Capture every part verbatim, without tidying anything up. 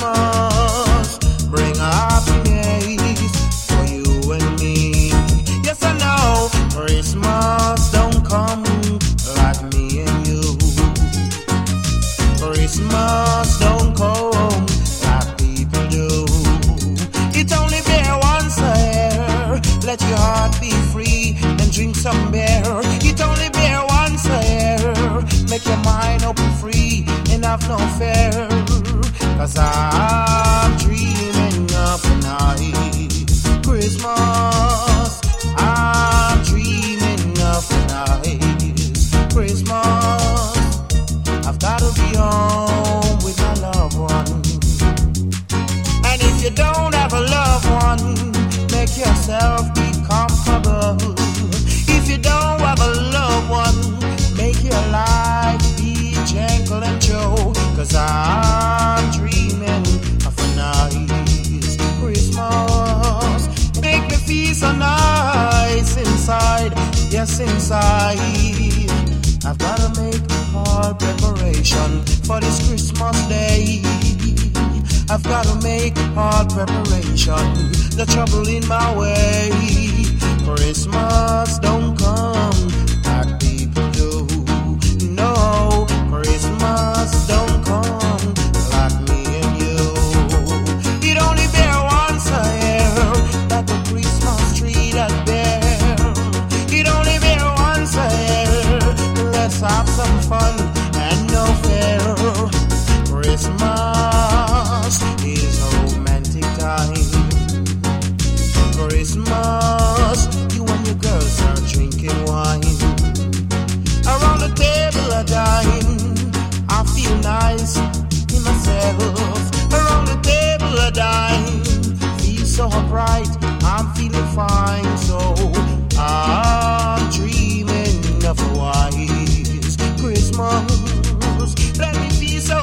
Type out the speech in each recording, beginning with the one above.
Christmas bring happiness for you and me. Yes, I know Christmas don't come like me and you. Christmas don't come like people do. It only bear once a year. Let your heart be free and drink some beer. It only bear once a year. Make your mind open free and have no fear. Cause I'm dreaming of a nice Christmas. I'm dreaming of a nice Christmas. I've gotta be home with my loved one. And if you don't have a loved one, make yourself be comfortable. If you don't have a loved one, make your life be gentle and true. Cause I'm dreaming of a nice Christmas. Make me feel so nice inside, yes inside. I've gotta make all preparation for this Christmas day. I've gotta make all preparation, the trouble in my way. Christmas don't come like people do. No, Christmas don't come like me and you. It only bear once a year that the Christmas tree that bear. It only bear once a year. Let's have some fun and no fear. Christmas is a romantic time. Christmas, you and your girls are drinking wine. Around the table a dine, I feel nice in myself. Around the table a dine, feel so bright, I'm feeling fine. So I'm dreaming of a wise Christmas. Let me feel so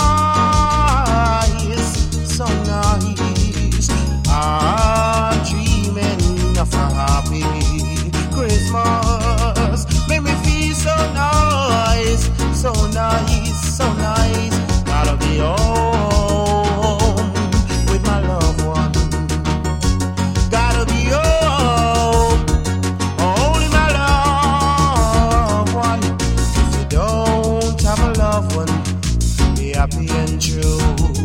nice, so nice. I'm dreaming of a happy Christmas. Make me feel so nice, so nice, so nice. Gotta be home with my loved one. Gotta be home, only my loved one. If you don't have a loved one, be happy and true.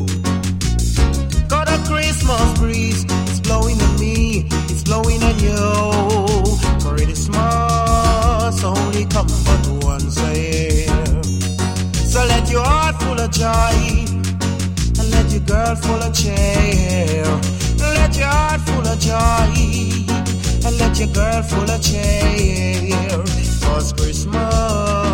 Got a Christmas breeze, it's blowing on me, it's blowing on you. Christmas only come but once a year. So let your heart full of joy, and let your girl full of cheer. Let your heart full of joy, and let your girl full of cheer. Cause Christmas